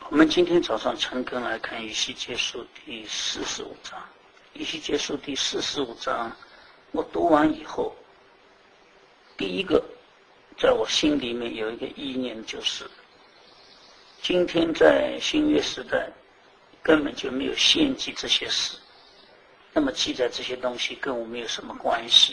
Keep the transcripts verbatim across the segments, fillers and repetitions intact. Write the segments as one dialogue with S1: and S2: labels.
S1: 我们今天早上晨更来看以西结书第四十五章。以西结书第四十五章，我读完以后，第一个在我心里面有一个意念，就是今天在新约时代根本就没有献祭这些事，那么记载这些东西跟我没有什么关系。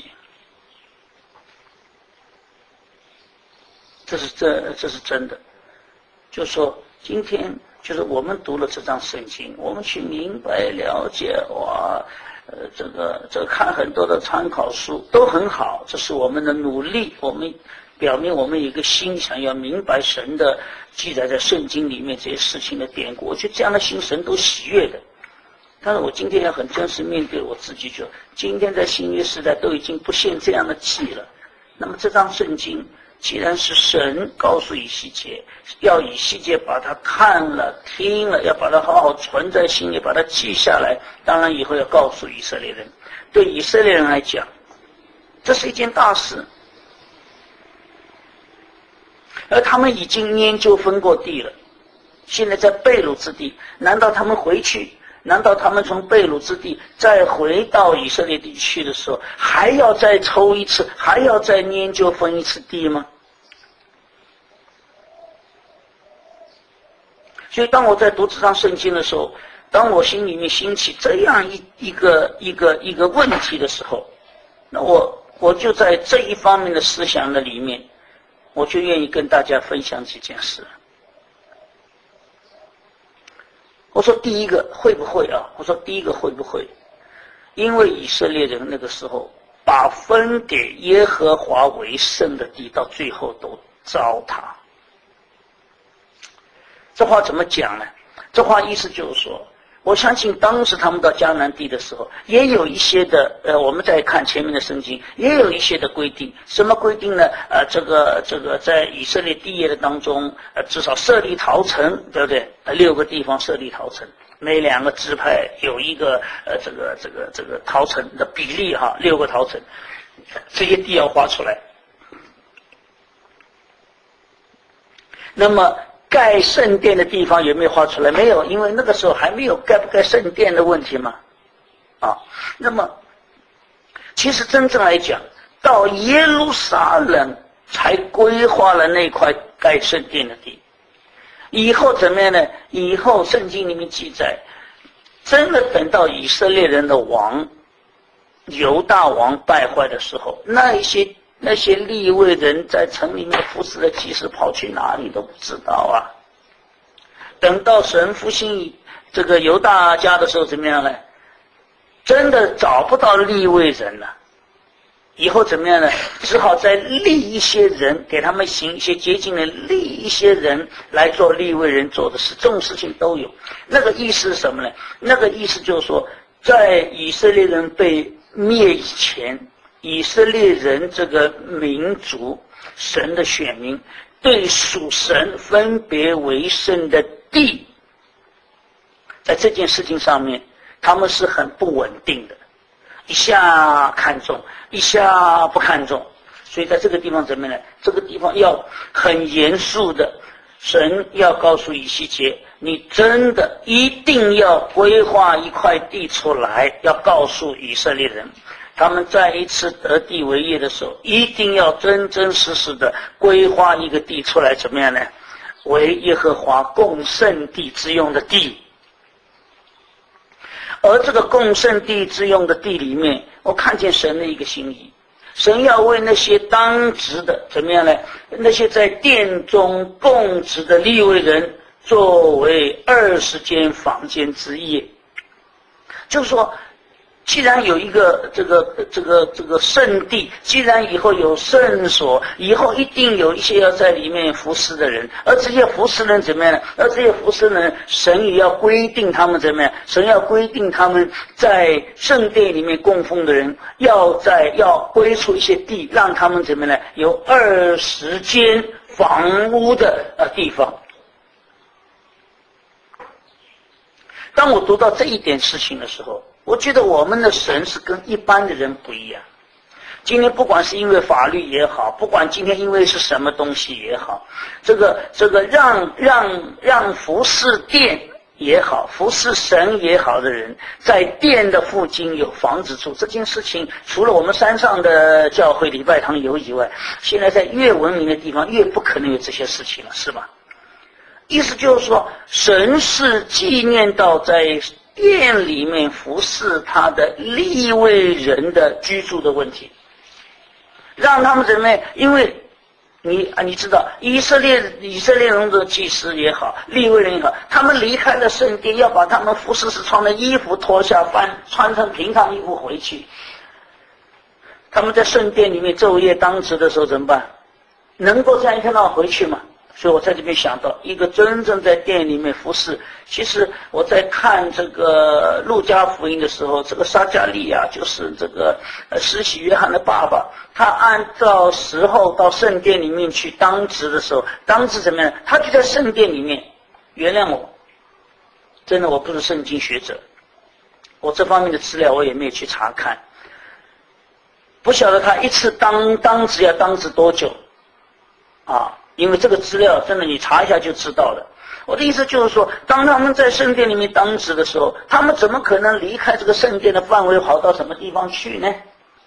S1: 这是这这是真的，就是说今天就是我们读了这张圣经，我们去明白了解，哇，呃，这个这个看很多的参考书都很好，这是我们的努力，我们表明我们有一个心想要明白神的记载在圣经里面这些事情的典故，我觉得这样的心神都喜悦的。但是我今天要很真实面对我自己，就今天在新约时代都已经不献这样的祭了，那么这张圣经既然是神告诉以西结，要以西结把它看了听了，要把它好好存在心里，把它记下来，当然以后要告诉以色列人。对以色列人来讲，这是一件大事，而他们已经研究分过地了，现在在被掳之地，难道他们回去，难道他们从被掳之地再回到以色列地区的时候，还要再抽一次，还要再研究分一次地吗？所以当我在读这张圣经的时候，当我心里面兴起这样一一个一个一个问题的时候，那我我就在这一方面的思想的里面，我就愿意跟大家分享这件事。我说第一个会不会啊？我说第一个会不会？因为以色列人那个时候把分给耶和华为圣的地，到最后都糟蹋。这话怎么讲呢？这话意思就是说，我相信当时他们到迦南地的时候，也有一些的呃，我们再看前面的圣经，也有一些的规定。什么规定呢？呃，这个这个在以色列地业的当中，呃，至少设立陶城，对不对？呃，六个地方设立陶城，每两个支派有一个呃，这个这个这个陶城的比例哈，六个陶城，这些地要划出来。那么盖圣殿的地方有没有画出来？没有，因为那个时候还没有盖不盖圣殿的问题嘛。啊，那么其实真正来讲，到耶路撒冷才规划了那块盖圣殿的地。以后怎么样呢？以后圣经里面记载，真的等到以色列人的王犹大王败坏的时候，那一些那些利未人在城里面服侍的祭司跑去哪里都不知道啊。等到神复兴这个犹大家的时候怎么样呢？真的找不到利未人了。以后怎么样呢？只好再立一些人，给他们行一些洁净的，立一些人来做利未人做的事，这种事情都有。那个意思是什么呢？那个意思就是说，在以色列人被灭以前，以色列人这个民族，神的选民，对属神分别为圣的地，在这件事情上面，他们是很不稳定的，一下看重，一下不看重。所以在这个地方怎么呢？这个地方要很严肃的，神要告诉以西结，你真的一定要规划一块地出来，要告诉以色列人，他们再一次得地为业的时候，一定要真真实实的规划一个地出来，怎么样呢？为耶和华供圣地之用的地。而这个供圣地之用的地里面，我看见神的一个心意，神要为那些当值的怎么样呢？那些在殿中供职的利未人，作为二十间房间之业。就是说，既然有一个这个这个这个圣地，既然以后有圣所，以后一定有一些要在里面服侍的人，而这些服侍人怎么样呢？而这些服侍人，神也要规定他们怎么样？神要规定他们在圣殿里面供奉的人，要在要归出一些地，让他们怎么样呢？有二十间房屋的呃地方。当我读到这一点事情的时候，我觉得我们的神是跟一般的人不一样。 今天不管是因为法律也好，不管今天因为是什么东西也好，这个这个让让让服侍殿也好，服侍神也好的人，在殿的附近有房子住，这件事情除了我们山上的教会礼拜堂有以外，现在在越文明的地方越不可能有这些事情了，是吧？意思就是说，神是纪念到在殿里面服侍他的利未人的居住的问题，让他们怎么样？因为你啊，你知道以色列以色列人的祭司也好，利未人也好，他们离开了圣殿，要把他们服侍时穿的衣服脱下，翻穿成平常衣服回去。他们在圣殿里面昼夜当值的时候怎么办？能够这样一天到晚回去吗？所以我在这边想到，一个真正在殿里面服侍。其实我在看这个路加福音的时候，这个撒迦利亚就是这个呃施洗约翰的爸爸，他按照时候到圣殿里面去当值的时候，当值怎么样？他就在圣殿里面。原谅我，真的我不是圣经学者，我这方面的资料我也没有去查看，不晓得他一次当当值要当值多久啊？因为这个资料真的你查一下就知道了。我的意思就是说，当他们在圣殿里面当值的时候，他们怎么可能离开这个圣殿的范围跑到什么地方去呢？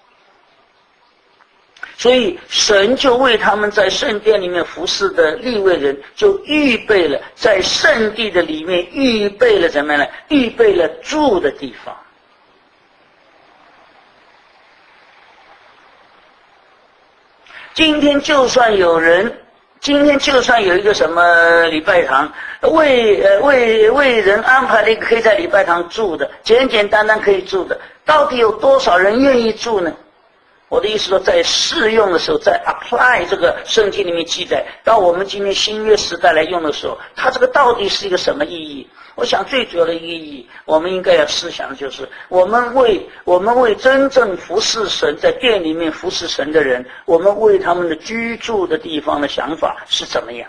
S1: 所以神就为他们在圣殿里面服侍的利未人，就预备了在圣地的里面预备了怎么样呢？预备了住的地方。今天就算有人今天就算有一个什么礼拜堂，为呃为为人安排了一个可以在礼拜堂住的，简简单单可以住的，到底有多少人愿意住呢？我的意思说，在适用的时候，在 apply 这个圣经里面记载到我们今天新约时代来用的时候，它这个到底是一个什么意义？我想最主要的一个意义，我们应该要思想的就是，我们为我们为真正服侍神，在殿里面服侍神的人，我们为他们的居住的地方的想法是怎么样？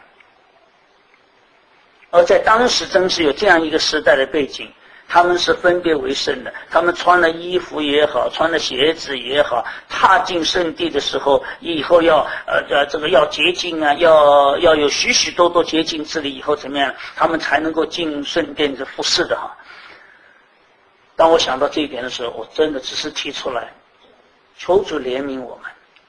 S1: 而在当时真是有这样一个时代的背景，他们是分别为圣的，他们穿了衣服也好，穿了鞋子也好，踏进圣地的时候，以后要呃呃这个要洁净啊，要要有许许多多洁净之礼，以后怎么样，他们才能够进圣殿的服侍的哈。当我想到这一点的时候，我真的只是提出来，求主怜悯我们。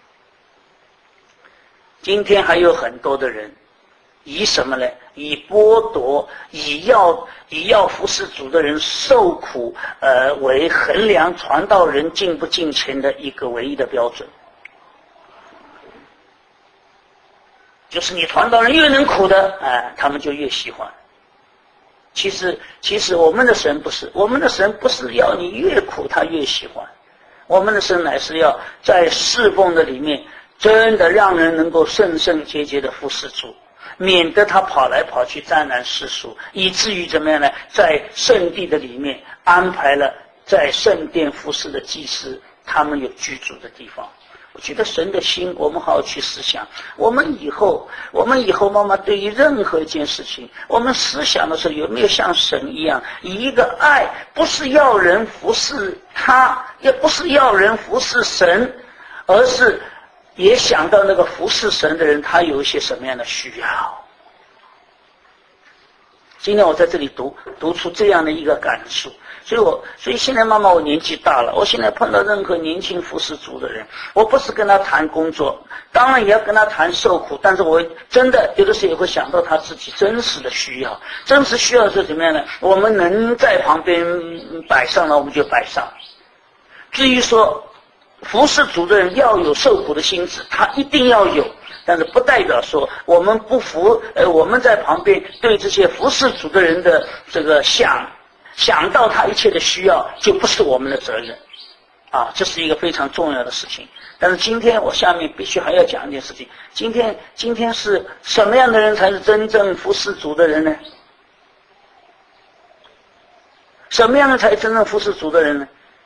S1: 今天还有很多的人以什么呢？以剥夺，以要以要服侍主的人受苦，呃，为衡量传道人进不进前的一个唯一的标准。就是你传道人越能苦的，哎、呃，他们就越喜欢。其实，其实我们的神不是，我们的神不是要你越苦他越喜欢，我们的神乃是要在侍奉的里面，真的让人能够圣圣洁洁的服侍主。免得他跑来跑去沾染世俗，以至于怎么样呢？在圣地的里面安排了在圣殿服侍的祭司，他们有居住的地方。我觉得神的心，我们好好去思想。我们以后，我们以后妈妈对于任何一件事情，我们思想的时候有没有像神一样，以一个爱，不是要人服侍他，也不是要人服侍神，而是也想到那个服侍神的人，他有一些什么样的需要。今天我在这里读读出这样的一个感受，所以我所以现在慢慢我年纪大了，我现在碰到任何年轻服侍主的人，我不是跟他谈工作，当然也要跟他谈受苦，但是我真的有的时候也会想到他自己真实的需要，真实需要是怎么样呢？我们能在旁边摆上了，我们就摆上。至于说服侍主的人要有受苦的心志，他一定要有，但是不代表说我们不服，呃，我们在旁边对这些服侍主的人的这个想想到他一切的需要，就不是我们的责任，啊，这是一个非常重要的事情。但是今天我下面必须还要讲一件事情，今天今天是什么样的人才是真正服侍主的人呢？什么样的才是真正服侍主的人呢？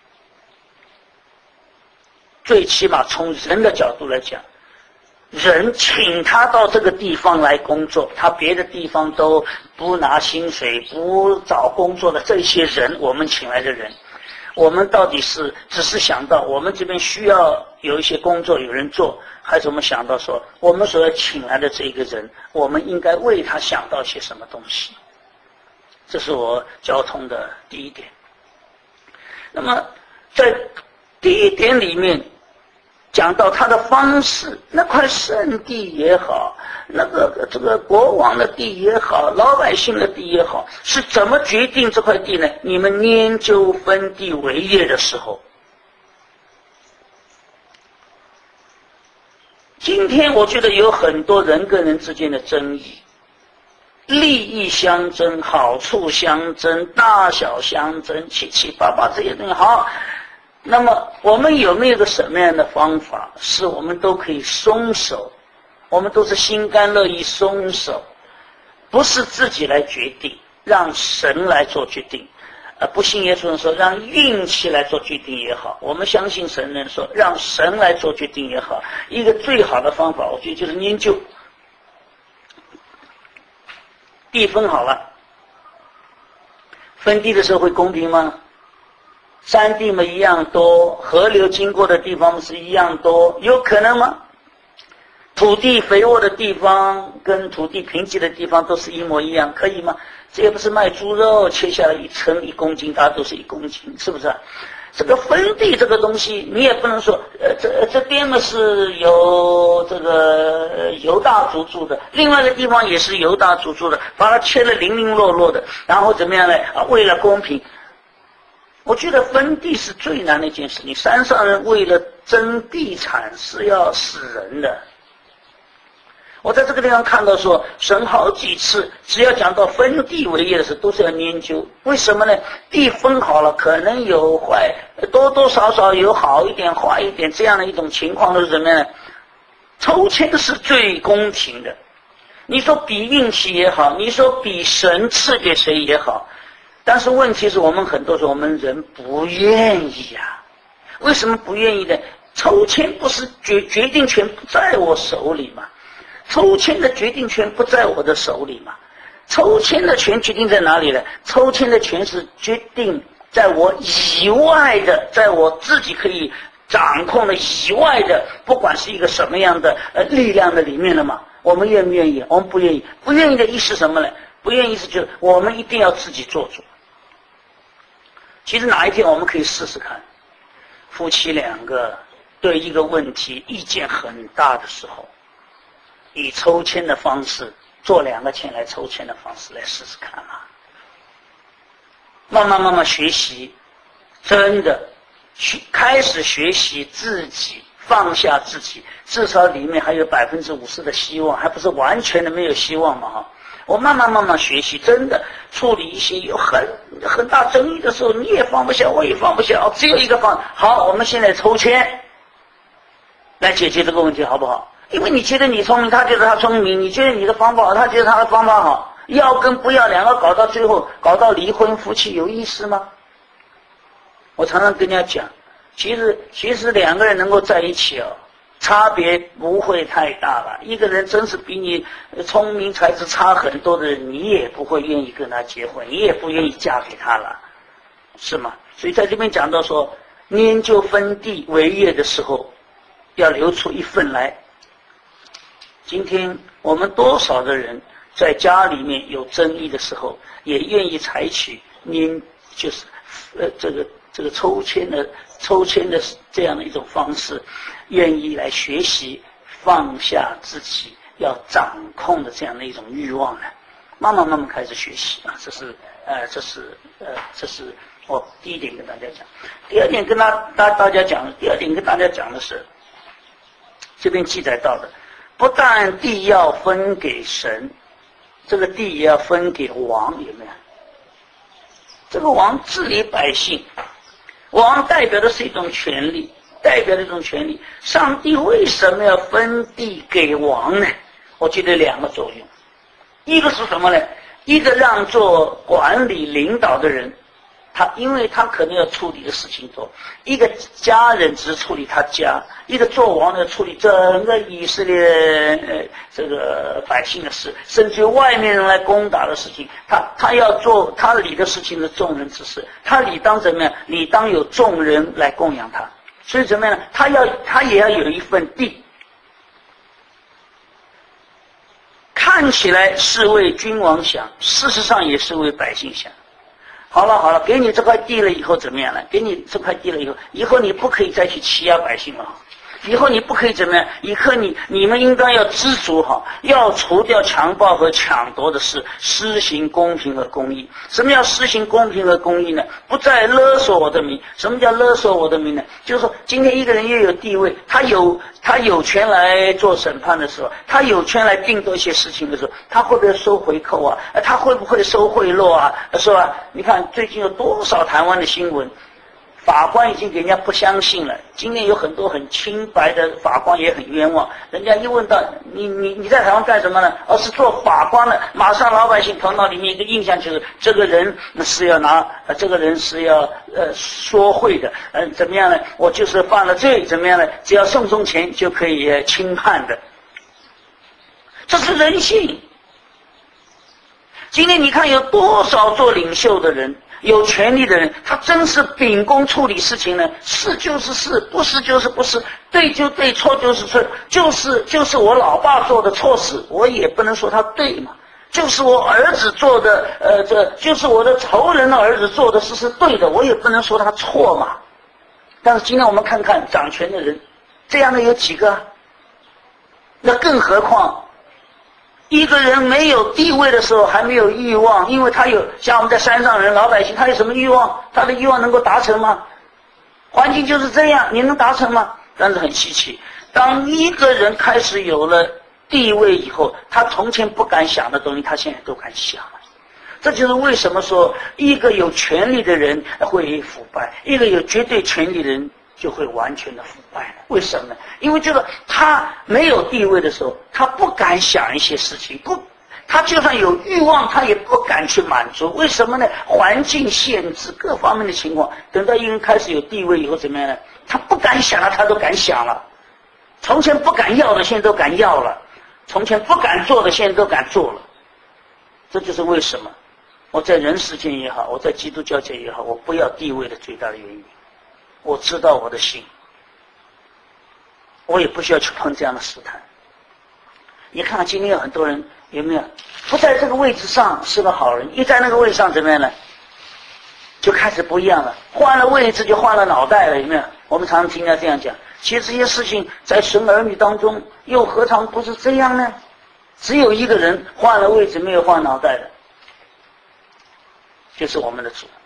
S1: 最起码从人的角度来讲，人请他到这个地方来工作，他别的地方都不拿薪水不找工作的这些人，我们请来的人， 我们到底是只是想到我们这边需要有一些工作有人做，还是我们想到说我们所要请来的这个人，我们应该为他想到些什么东西？这是我交通的第一点。那么在第一点里面讲到他的方式，那块圣地也好，那个这个国王的地也好，老百姓的地也好，是怎么决定这块地呢？你们研究分地为业的时候，今天我觉得有很多人跟人之间的争议，利益相争，好处相争，大小相争，七七八八这些东西好。那么我们有没有个什么样的方法，是我们都可以松手，我们都是心甘乐意松手，不是自己来决定，让神来做决定。呃，不信耶稣人说让运气来做决定也好，我们相信神人说让神来做决定也好，一个最好的方法我觉得就是研究地分好了，分地的时候会公平吗？山地嘛一样多，河流经过的地方是一样多，有可能吗？土地肥沃的地方跟土地贫瘠的地方都是一模一样，可以吗？这也不是卖猪肉，切下来一称一公斤，大家都是一公斤，是不是啊？这个分地这个东西，你也不能说，呃，这这边嘛是由这个犹大族住的，另外一个地方也是犹大族住的，把它切得零零落落的，然后怎么样呢？啊，为了公平。我觉得分地是最难的一件事情，山上人为了争地产是要死人的。我在这个地方看到说，神好几次只要讲到分地为业的时候，都是要研究。为什么呢？地分好了，可能有坏，多多少少有好一点、坏一点这样的一种情况，都是怎么样呢？抽签是最公平的。你说比运气也好，你说比神赐给谁也好。但是问题是我们很多时候我们人不愿意啊，为什么不愿意呢？抽签不是决决定权不在我手里吗？抽签的决定权不在我的手里吗？抽签的权决定在哪里呢？抽签的权是决定在我以外的，在我自己可以掌控的以外的，不管是一个什么样的呃力量的里面了嘛。我们愿不愿意？我们不愿意。不愿意的意思是什么呢？不愿意是就是我们一定要自己做主。其实哪一天我们可以试试看，夫妻两个对一个问题意见很大的时候，以抽签的方式，做两个签来抽签的方式来试试看啊。慢慢慢慢学习，真的去开始学习自己放下自己，至少里面还有百分之五十的希望，还不是完全的没有希望嘛哈。我慢慢慢慢学习，真的处理一些有很很大争议的时候，你也放不下，我也放不下，只有一个方。好，我们现在抽签来解决这个问题，好不好？因为你觉得你聪明，他觉得他聪明；你觉得你的方法好，他觉得他的方法好。要跟不要两个搞到最后，搞到离婚，夫妻有意思吗？我常常跟人家讲，其实其实两个人能够在一起哦。差别不会太大了，一个人真是比你聪明才智差很多的人，你也不会愿意跟他结婚，你也不愿意嫁给他了，是吗？所以在这边讲到说，研究分地为业的时候，要留出一份来。今天我们多少的人在家里面有争议的时候，也愿意采取您就是呃这个这个抽签的抽签的这样的一种方式。愿意来学习放下自己要掌控的这样的一种欲望呢，慢慢慢慢开始学习啊，这是呃这是呃这是我第一点跟大家讲。第二点跟大大大家讲，第二点跟大家讲的是，这边记载到的，不但地要分给神，这个地也要分给王，有没有？这个王治理百姓，王代表的是一种权利。代表的一种权利，上帝为什么要分地给王呢？我觉得两个作用，一个是什么呢？一个让做管理领导的人， 他因为他可能要处理的事情多，一个家人只处理他家，一个做王的处理整个以色列呃这个百姓的事，甚至外面人来攻打的事情，他他要做他理的事情是众人之事，他理当怎么样？理当有众人来供养他，所以怎么样呢？他要他也要有一份地。看起来是为君王想，事实上也是为百姓想。好了好了，给你这块地了以后怎么样呢？给你这块地了以后，以后你不可以再去欺压百姓了。以后你不可以怎么样？以后你你们应该要知足哈，要除掉强暴和抢夺的事，施行公平和公义。什么叫施行公平和公义呢？不再勒索我的民。什么叫勒索我的民呢？就是说，今天一个人越有地位，他有他有权来做审判的时候，他有权来定夺一些事情的时候，他会不会收回扣啊？他会不会收贿赂啊？是吧？你看最近有多少台湾的新闻？法官已经给人家不相信了。今天有很多很清白的法官也很冤枉，人家一问到你你你在台湾干什么呢？而是做法官的，马上老百姓头脑里面一个印象就是这个人是要拿，呃、这个人是要呃说贿的，呃怎么样呢？我就是犯了罪，怎么样呢？只要送送钱就可以、呃、轻判的，这是人性。今天你看有多少做领袖的人？有权力的人，他真是秉公处理事情呢？是就是是，不是就是不是，对就对，错就是错，就是就是我老爸做的错事，我也不能说他对嘛。就是我儿子做的，呃，这就是我的仇人的儿子做的事是对的，我也不能说他错嘛。但是今天我们看看掌权的人，这样的有几个？那更何况。一个人没有地位的时候还没有欲望，因为他有像我们在山上人老百姓，他有什么欲望？他的欲望能够达成吗？环境就是这样，你能达成吗？但是很稀奇，当一个人开始有了地位以后，他从前不敢想的东西，他现在都敢想了。这就是为什么说一个有权力的人会腐败，一个有绝对权力的人就会完全的腐败了。为什么呢？因为这个他没有地位的时候，他不敢想一些事情，不，他就算有欲望，他也不敢去满足。为什么呢？环境限制各方面的情况。等到一个人开始有地位以后，怎么样呢？他不敢想了，他都敢想了。从前不敢要的，现在都敢要了；从前不敢做的，现在都敢做了。这就是为什么我在人世间也好，我在基督教界也好，我不要地位的最大的原因。我知道我的心，我也不需要去碰这样的试探。你看看今天有很多人有没有不在这个位置上是个好人，一在那个位置上怎么样呢？就开始不一样了，换了位置就换了脑袋了，有没有？我们常常听他这样讲。其实这些事情在神儿女当中又何尝不是这样呢？只有一个人换了位置没有换脑袋的，就是我们的主。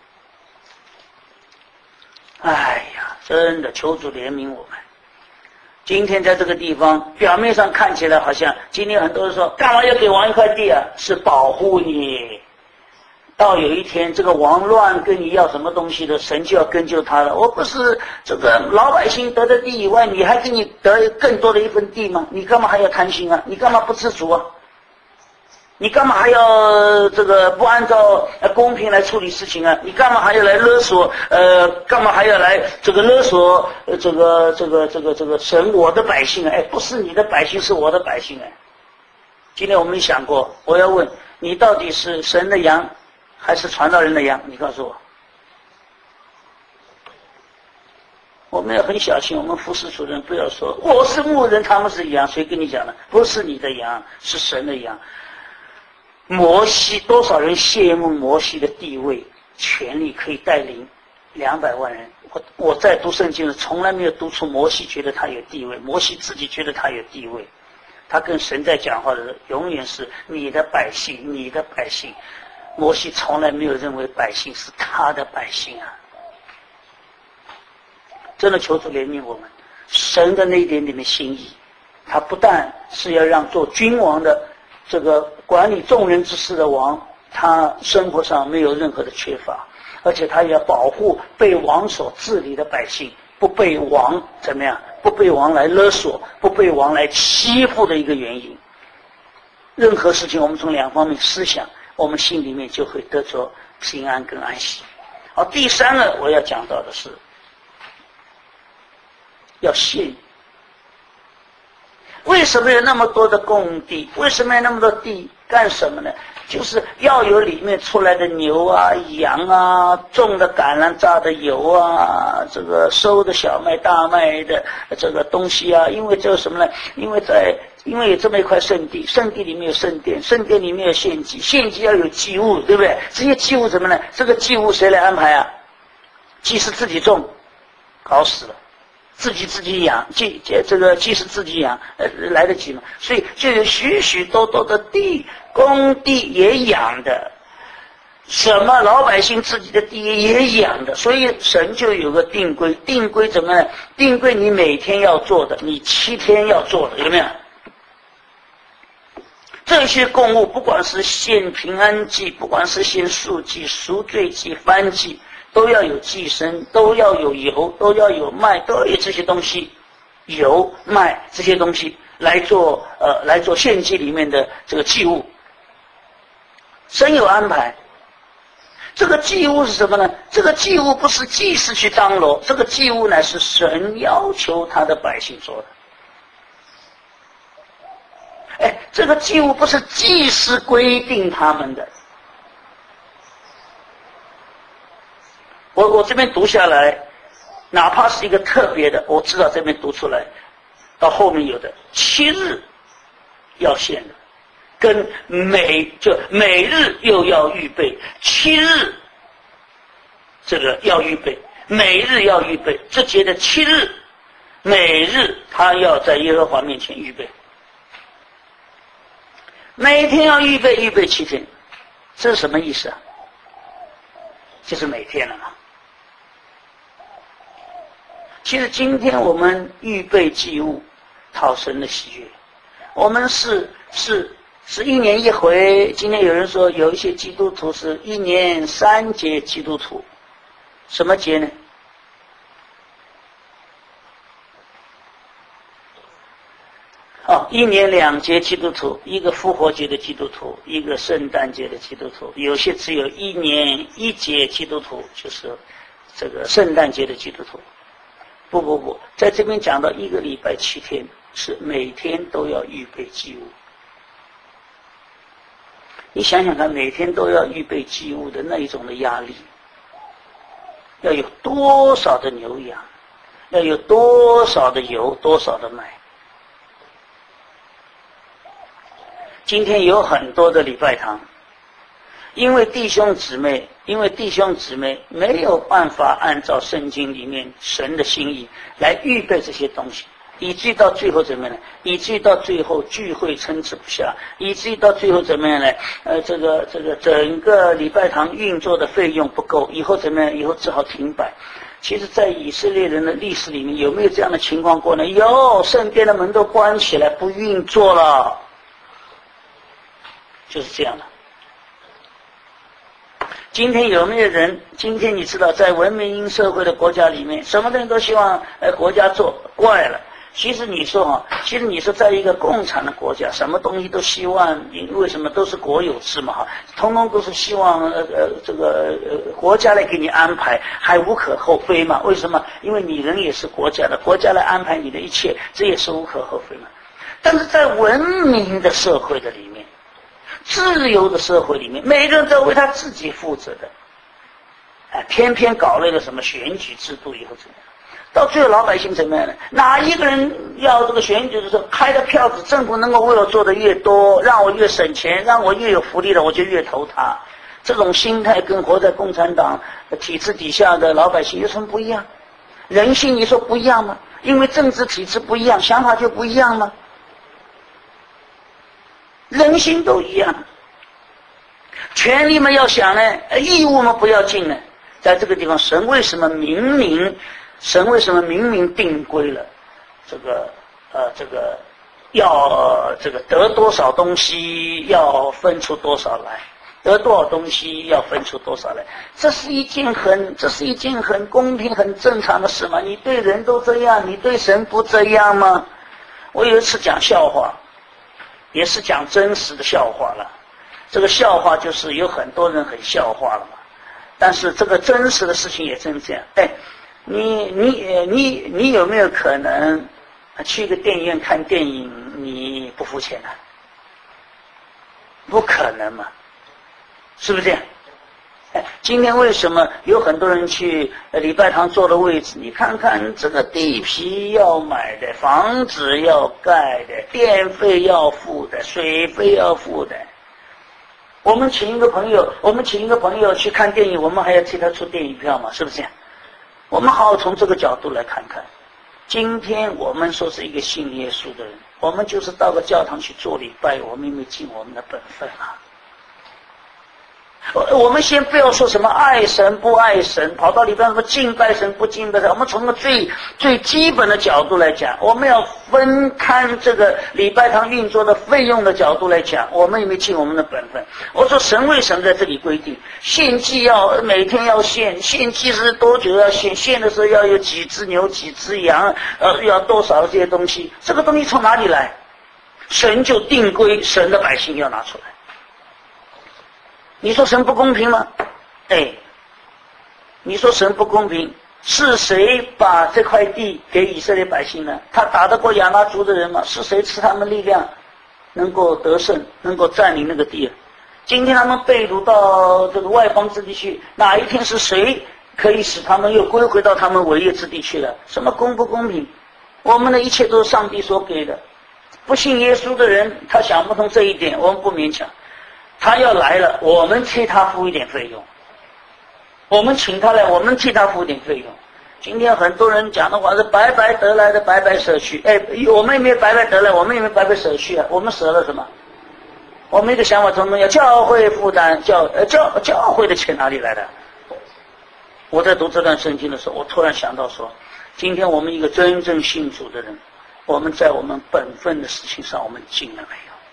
S1: 哎呀，真的求主怜悯我们。今天在这个地方，表面上看起来好像今天很多人说，干嘛要给王一块地啊？是保护你。到有一天这个王乱跟你要什么东西的，神就要根救他了。我不是这个老百姓得的地以外，你还给你得更多的一份地吗？你干嘛还要贪心啊？你干嘛不知足啊？你干嘛还要这个不按照公平来处理事情啊？你干嘛还要来勒索？呃，干嘛还要来这个勒索？呃，这个这个这个这个神我的百姓啊？哎，不是你的百姓，是我的百姓哎。今天我们想过，我要问你，到底是神的羊，还是传道人的羊？你告诉我。我们要很小心，我们服侍主人不要说我是牧人，他们是羊，谁跟你讲的？不是你的羊，是神的羊。摩西，多少人羡慕摩西的地位、权力，可以带领两百万人。我我在读圣经从来没有读出摩西觉得他有地位，摩西自己觉得他有地位。他跟神在讲话的时候，永远是你的百姓，你的百姓。摩西从来没有认为百姓是他的百姓啊！真的求主怜悯我们，神的那一点点的心意，他不但是要让做君王的这个管理众人之事的王，他生活上没有任何的缺乏，而且他也要保护被王所治理的百姓，不被王怎么样？不被王来勒索，不被王来欺负的一个原因。任何事情我们从两方面思想，我们心里面就会得着平安跟安息。 好，第三个我要讲到的是，要信。为什么有那么多的供地？为什么有那么多地？干什么呢？就是要有里面出来的牛啊、羊啊，种的橄榄榨的油啊，这个收的小麦、大麦的这个东西啊。因为这个什么呢？因为在因为有这么一块圣地，圣地里面有圣殿，圣殿里面有献祭，献祭要有祭物，对不对？这些祭物什么呢？这个祭物谁来安排啊？祭司自己种，搞死了。自己自己养，既这个既是自己养，呃，来得及嘛？所以就有许许多多的地，公地也养的，什么老百姓自己的地也养的，所以神就有个定规，定规怎么呢？定规你每天要做的，你七天要做的，有没有？这些供物，不管是献平安祭，不管是献赎祭、赎罪祭、燔祭。都要有祭牲，都要有油，都要有麦，都要有这些东西，油、麦这些东西来做呃来做献祭里面的这个祭物。神有安排。这个祭物是什么呢？这个祭物不是祭司去张罗，这个祭物呢是神要求他的百姓做的。哎，这个祭物不是祭司规定他们的。我我这边读下来，哪怕是一个特别的，我知道这边读出来，到后面有的七日要献的，跟每就每日又要预备，七日这个要预备，每日要预备，这节的七日，每日他要在耶和华面前预备，每天要预备预备七天，这是什么意思啊？就是每天了嘛。其实今天我们预备祭物，讨神的喜悦。我们是是是一年一回。今天有人说有一些基督徒是一年三节基督徒，什么节呢？哦，一年两节基督徒，一个复活节的基督徒，一个圣诞节的基督徒。有些只有一年一节基督徒，就是这个圣诞节的基督徒。不不不，在这边讲到一个礼拜七天，是每天都要预备祭物。你想想看，每天都要预备祭物的那一种的压力，要有多少的牛羊，要有多少的油，多少的麦。今天有很多的礼拜堂，因为弟兄姊妹，因为弟兄姊妹没有办法按照圣经里面神的心意来预备这些东西，以至于到最后怎么样呢？以至于到最后聚会参差不下，以至于到最后怎么样呢？呃，这个这个整个礼拜堂运作的费用不够，以后怎么样？以后只好停摆。其实，在以色列人的历史里面，有没有这样的情况过呢？有，圣殿的门都关起来，不运作了，就是这样的。今天有没有人？今天你知道，在文明社会的国家里面，什么东西都希望呃国家做，怪了。其实你说哈，其实你说在一个共产的国家，什么东西都希望，为什么都是国有制嘛哈，通通都是希望呃呃这个呃国家来给你安排，还无可厚非嘛？为什么？因为你人也是国家的，国家来安排你的一切，这也是无可厚非嘛。但是在文明的社会的里面，自由的社会里面，每个人都要为他自己负责的，哎，偏偏搞了一个什么选举制度以后怎么样？到最后老百姓怎么样呢？哪一个人要这个选举的时候开的票子，政府能够为我做的越多，让我越省钱，让我越有福利了，我就越投他。这种心态跟活在共产党体制底下的老百姓有什么不一样？人性你说不一样吗？因为政治体制不一样，想法就不一样吗？人心都一样，权利嘛要想呢，义务嘛不要尽呢。在这个地方，神为什么明明，神为什么明明定规了，这个呃这个要这个得多少东西要分出多少来，得多少东西要分出多少来，这是一件很这是一件很公平很正常的事嘛。你对人都这样，你对神不这样吗？我有一次讲笑话，也是讲真实的笑话了。这个笑话就是有很多人很笑话了嘛。 但是这个真实的事情也真这样。哎，你你你你有没有可能去一个电影院看电影，你不付钱啊？不可能嘛，是不是这样？哎，今天为什么有很多人去礼拜堂坐的位置？你看看这个地皮要买的，房子要盖的，电费要付的，水费要付的。我们请一个朋友，我们请一个朋友去看电影，我们还要替他出电影票嘛？是不是这样？我们好好从这个角度来看看。今天我们说是一个信耶稣的人，我们就是到个教堂去做礼拜，我们也没尽我们的本分啊。我们先不要说什么爱神不爱神，跑到里边什么敬拜神不敬拜神，我们从个最最基本的角度来讲，我们要分摊这个礼拜堂运作的费用的角度来讲，我们也没尽我们的本分。我说神为什么在这里规定献祭要每天要献，献祭是多久要献，献的时候要有几只牛几只羊，呃，要多少这些东西，这个东西从哪里来？神就定规，神的百姓要拿出来。你说神不公平吗？哎，你说神不公平，是谁把这块地给以色列百姓呢？他打得过亚拿族的人吗？是谁赐他们力量，能够得胜，能够占领那个地？今天他们被掳到这个外邦之地去，哪一天是谁可以使他们又归回到他们为业之地去了？什么公不公平？我们的一切都是上帝所给的。不信耶稣的人，他想不通这一点，我们不勉强。他要来了，我们替他付一点费用，我们请他来，我们替他付一点费用。今天很多人讲的话是白白得来的，白白舍去。哎，我们也没有白白得来，我们也没有白白舍去啊。我们舍了什么？我们一个想法，从中要教会负担，教呃教教会的钱哪里来的？我在读这段圣经的时候，我突然想到说，今天我们一个真正信主的人，我们在我们本分的事情上，我们尽了没有？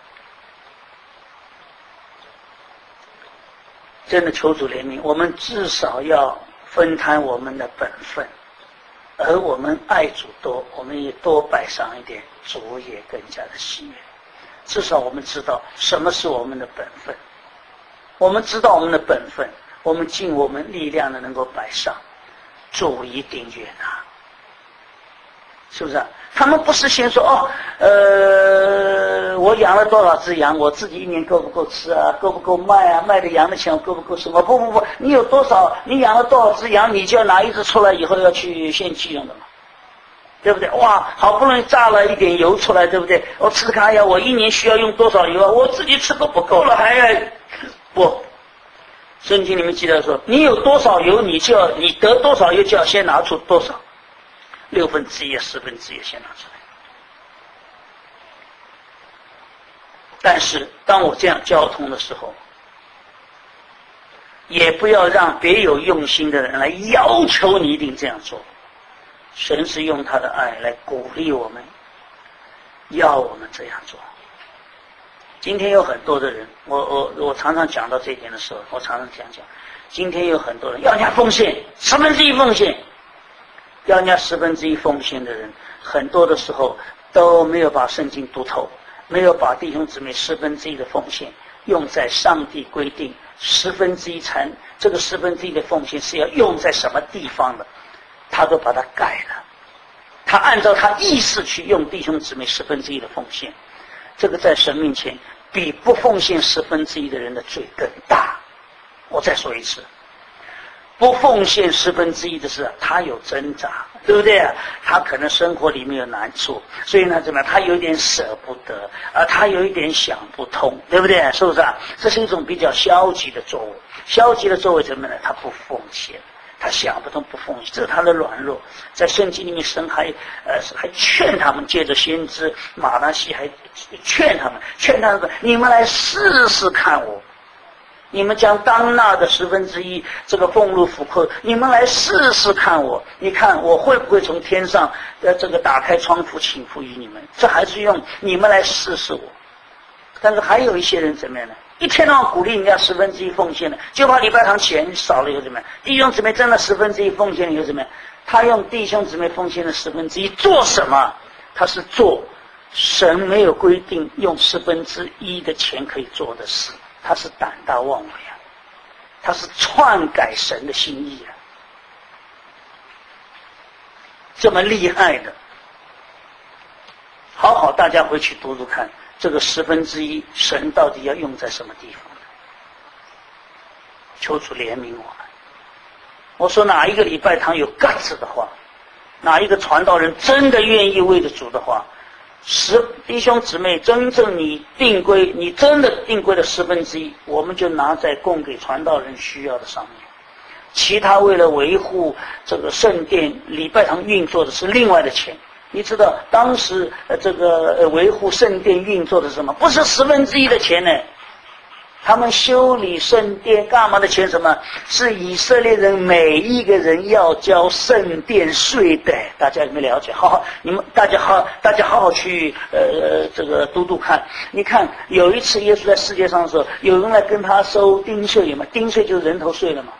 S1: 真的求主怜悯，我们至少要分摊我们的本分，而我们爱主多，我们也多摆上一点，主也更加的喜悦。至少我们知道什么是我们的本分，我们知道我们的本分，我们尽我们力量的能够摆上，主一定悦纳，是不是啊？他们不是先说哦，呃，我养了多少只羊，我自己一年够不够吃啊？够不够卖啊？卖的羊的钱我够不够什么？不不不，你有多少？你养了多少只羊，你就要拿一只出来，以后要去献祭用的嘛，对不对？哇，好不容易榨了一点油出来，对不对？我吃看呀，我一年需要用多少油啊？我自己吃都不够了，还要不？圣经里面记得说，你有多少油，你就要你得多少油，就要先拿出多少。六分之一、十分之一先拿出来。但是当我这样交通的时候，也不要让别有用心的人来要求你一定这样做。神是用他的爱来鼓励我们，要我们这样做。今天有很多的人，我我我常常讲到这一点的时候，我常常讲讲，今天有很多人要人家奉献，十分之一奉献。要人家十分之一奉献的人，很多的时候都没有把圣经读透，没有把弟兄姊妹十分之一的奉献用在上帝规定十分之一才这个十分之一的奉献是要用在什么地方的，他都把它改了。他按照他意识去用弟兄姊妹十分之一的奉献，这个在神面前比不奉献十分之一的人的罪更大。我再说一次。不奉献十分之一的是他有挣扎，对不对？他可能生活里面有难处，所以呢，怎么样？他有一点舍不得，而他有一点想不通，对不对？是不是啊？这是一种比较消极的作为。消极的作为怎么呢？他不奉献，他想不通，不奉献，这是他的软弱。在圣经里面，神还呃还劝他们，借着先知马拉西还劝他们，劝他们，你们来试试看我。你们将当纳的十分之一这个俸禄ful扣，你们来试试看我，你看我会不会从天上的这个打开窗户倾覆于你们？这还是用你们来试试我。但是还有一些人怎么样呢？一天到晚鼓励人家十分之一奉献的，就怕礼拜堂钱少了以后怎么样？弟兄姊妹真的十分之一奉献了以后怎么样？他用弟兄姊妹奉献的十分之一做什么？他是做神没有规定用十分之一的钱可以做的事。他是胆大妄为啊！ 他是篡改神的心意啊，这么厉害的。好好，大家回去读读看，这个十分之一，神到底要用在什么地方？求主怜悯我们。我说哪一个礼拜堂有 guts 的话，哪一个传道人真的愿意为着主的话，十弟兄姊妹，真正你定规，你真的定规的十分之一，我们就拿在供给传道人需要的上面。其他为了维护这个圣殿礼拜堂运作的是另外的钱。你知道当时呃这个呃维护圣殿运作的是什么？不是十分之一的钱呢。他们修理圣殿干嘛的钱？什么？是以色列人每一个人要交圣殿税的。大家有没有了解？好好，你们大家好，大家好好去呃这个读读看。你看有一次耶稣在世界上的时候，有人来跟他收丁税嘛？丁税就是人头税了嘛。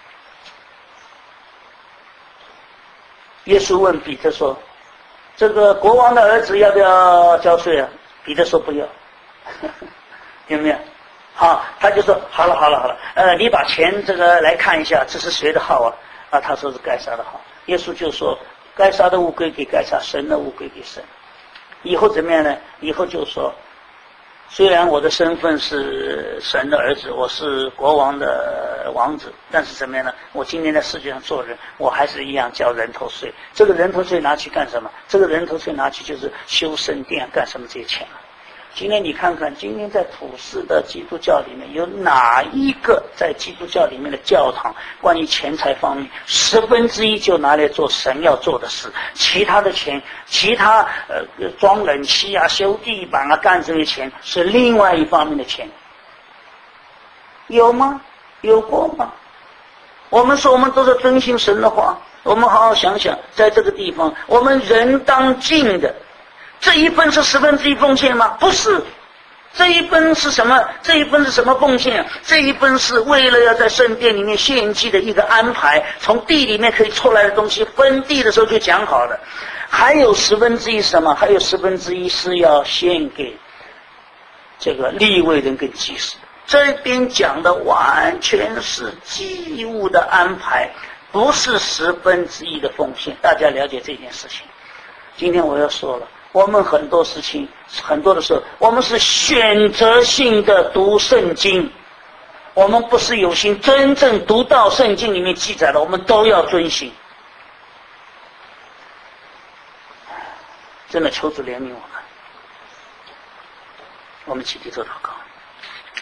S1: 耶稣问彼得说：“这个国王的儿子要不要交税啊？”彼得说：“不要。”有没有？好，他就说好了好了好了，呃，你把钱这个来看一下，这是谁的号啊？啊，他说是该撒的号。耶稣就说，该撒的物归给该撒，神的物归给神。以后怎么样呢？以后就说，虽然我的身份是神的儿子，我是国王的王子，但是怎么样呢？我今天在世界上做人，我还是一样交人头税。这个人头税拿去干什么？这个人头税拿去就是修圣殿干什么这些钱啊？今天你看看，今天在普世的基督教里面，有哪一个在基督教里面的教堂关于钱财方面，十分之一就拿来做神要做的事，其他的钱，其他呃装冷气啊、修地板啊、干这些钱是另外一方面的钱，有吗？有过吗？我们说我们都是遵行神的话，我们好好想想，在这个地方，我们人当尽的。这一分是十分之一奉献吗？不是，这一分是什么？这一分是什么奉献？这一分是为了要在圣殿里面献祭的一个安排，从地里面可以出来的东西，分地的时候就讲好了。还有十分之一是什么？还有十分之一是要献给这个利未人跟祭司。这边讲的完全是祭物的安排，不是十分之一的奉献。大家了解这件事情。今天我要说了。我们很多事情，很多的时候，我们是选择性的读圣经，我们不是有心真正读到圣经里面记载的，我们都要遵行。真的求主怜悯我们，我们起低头祷告。